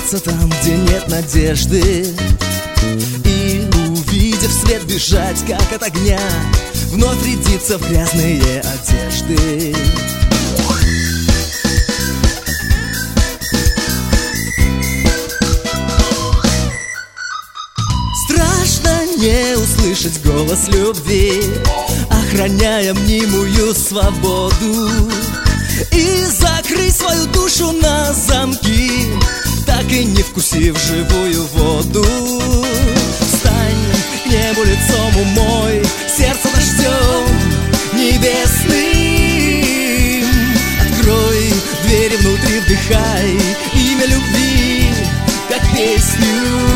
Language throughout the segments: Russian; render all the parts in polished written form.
сердце там, где нет надежды, и, увидев свет, бежать, как от огня, вновь рядиться в грязные одежды. Страшно не услышать голос любви, охраняя мнимую свободу, и закрыть свою душу на замки, так и не вкусив живую воду. Встань к небу лицом, умой сердце дождем небесным. Открой двери внутри, вдыхай имя любви, как песню.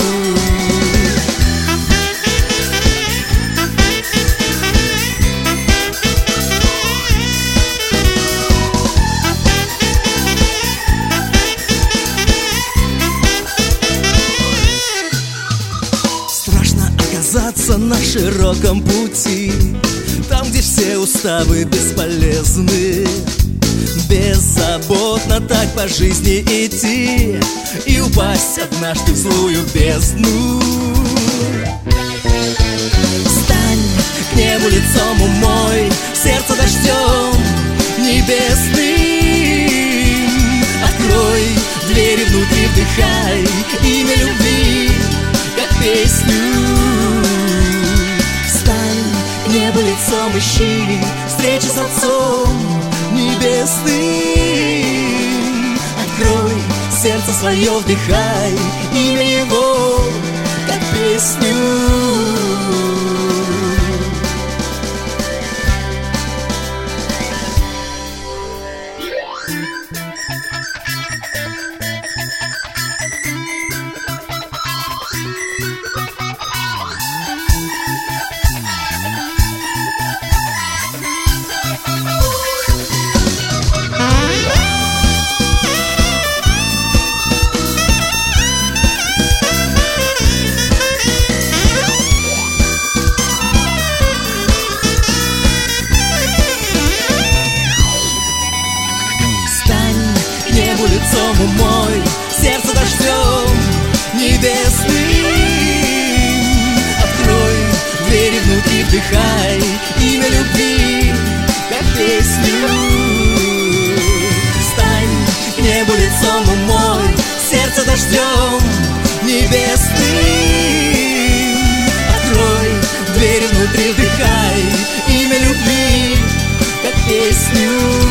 Оказаться на широком пути, там, где все уставы бесполезны. Беззаботно так по жизни идти и упасть однажды в злую бездну. Встань к небу лицом, умой сердце дождем небесным. Открой двери внутри, вдыхай имя любви, как песню. Небо лицом ищи встречи с Отцом Небесным. Открой сердце свое, вдыхай имя Его, как песню. Лицом умой сердце дождем небесным. Открой двери внутри, вдыхай имя любви, как песню. Встань к небу лицом, умой сердце дождем небесным. Открой двери внутри, вдыхай имя любви, как песню.